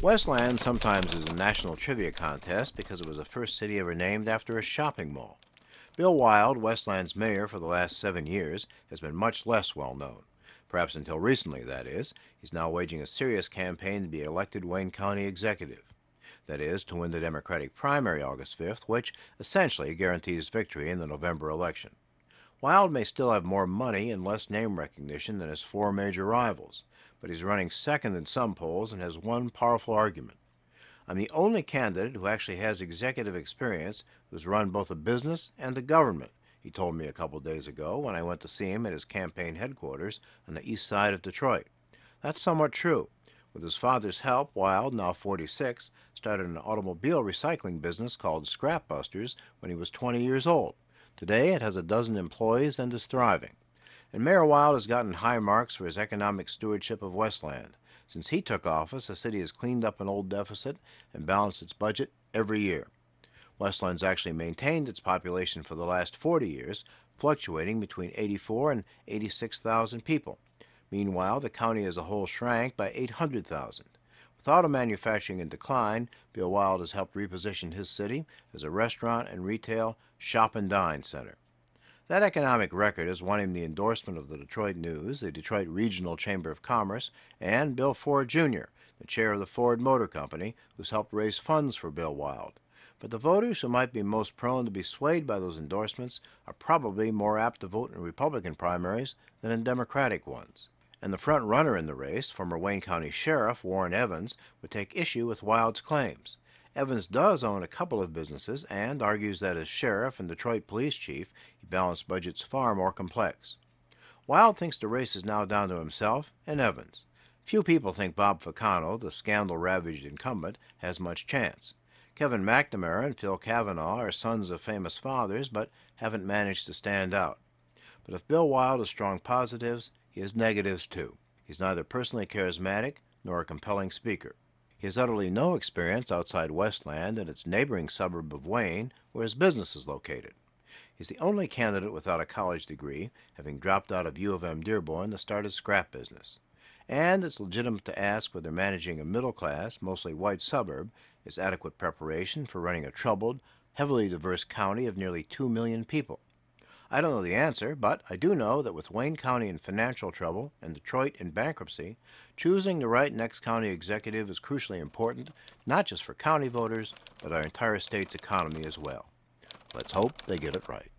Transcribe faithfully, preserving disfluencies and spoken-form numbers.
Westland sometimes is a national trivia contest because it was the first city ever named after a shopping mall. Bill Wild, Westland's mayor for the last seven years, has been much less well known. Perhaps until recently, that is. He's now waging a serious campaign to be elected Wayne County executive. That is, to win the Democratic primary August fifth, which essentially guarantees victory in the November election. Wild may still have more money and less name recognition than his four major rivals, but he's running second in some polls and has one powerful argument. I'm the only candidate who actually has executive experience who's run both a business and a government, he told me a couple days ago when I went to see him at his campaign headquarters on the east side of Detroit. That's somewhat true. With his father's help, Wild, now forty-six, started an automobile recycling business called Scrap Busters when he was twenty years old. Today it has a dozen employees and is thriving. And Mayor Wild has gotten high marks for his economic stewardship of Westland. Since he took office, the city has cleaned up an old deficit and balanced its budget every year. Westland's actually maintained its population for the last forty years, fluctuating between eighty-four and eighty-six thousand people. Meanwhile, the county as a whole shrank by eight hundred thousand. With auto manufacturing in decline, Bill Wild has helped reposition his city as a restaurant and retail shop and dine center. That economic record has won him the endorsement of the Detroit News, the Detroit Regional Chamber of Commerce, and Bill Ford Junior, the chair of the Ford Motor Company, who's helped raise funds for Bill Wild. But the voters who might be most prone to be swayed by those endorsements are probably more apt to vote in Republican primaries than in Democratic ones. And the front runner in the race, former Wayne County Sheriff Warren Evans, would take issue with Wild's claims. Evans does own a couple of businesses and argues that as sheriff and Detroit police chief, he balanced budgets far more complex. Wild thinks the race is now down to himself and Evans. Few people think Bob Ficano, the scandal-ravaged incumbent, has much chance. Kevin McNamara and Phil Kavanaugh are sons of famous fathers, but haven't managed to stand out. But if Bill Wild has strong positives, he has negatives too. He's neither personally charismatic nor a compelling speaker. He has utterly no experience outside Westland and its neighboring suburb of Wayne, where his business is located. He's the only candidate without a college degree, having dropped out of U of M Dearborn to start his scrap business. And it's legitimate to ask whether managing a middle-class, mostly white suburb is adequate preparation for running a troubled, heavily diverse county of nearly two million people. I don't know the answer, but I do know that with Wayne County in financial trouble and Detroit in bankruptcy, choosing the right next county executive is crucially important, not just for county voters, but our entire state's economy as well. Let's hope they get it right.